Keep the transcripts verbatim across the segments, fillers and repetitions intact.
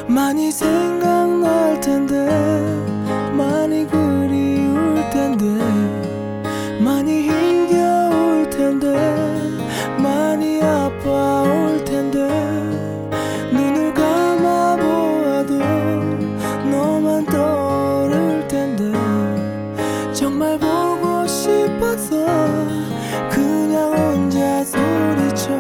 많이 생각날 텐데, 많이 그리울 텐데, 많이 힘겨울 텐데, 많이 아파올 텐데, 눈을 감아보아도 너만 떠오를 텐데, 정말 보고 싶어서 그냥 혼자 소리쳐.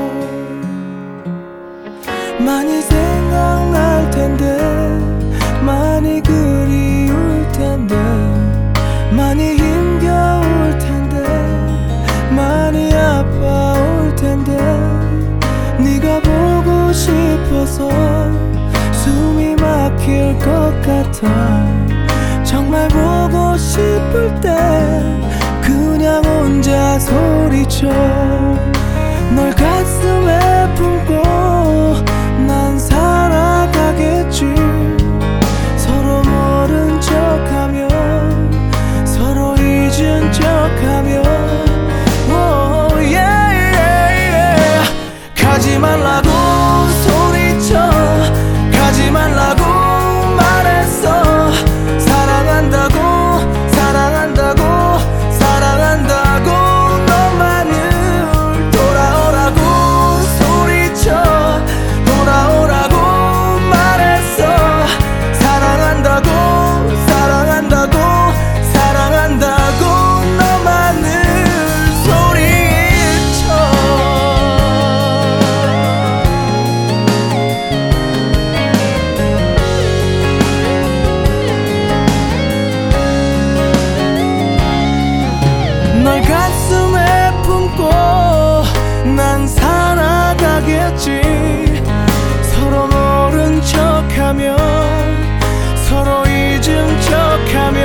많이 생각날 텐데, 많이 그리울 텐데, 많이 힘겨울 텐데, 많이 아파올 텐데, 네가 보고 싶어서 숨이 막힐 것 같아. 정말 보고 싶을 때 그냥 혼자 소리쳐. 널 가슴에 품고 난 살아가겠지. 서로 모른 척하며, 서로 잊은 척하며. oh, yeah, yeah, yeah. 가지 말라고 소리쳐, 가지 말라고 말했어. 사랑한다고, 사랑한다고, 사랑한다고. 너만을 돌아오라고 소리쳐, 돌아오라고 말했어. 사랑한다고, 사랑한다고, 사랑한다고. 너만을 소리쳐. 널 가슴에 품고 난 살아가겠지. 서로 모른 척하며, 서로 잊은 척하며.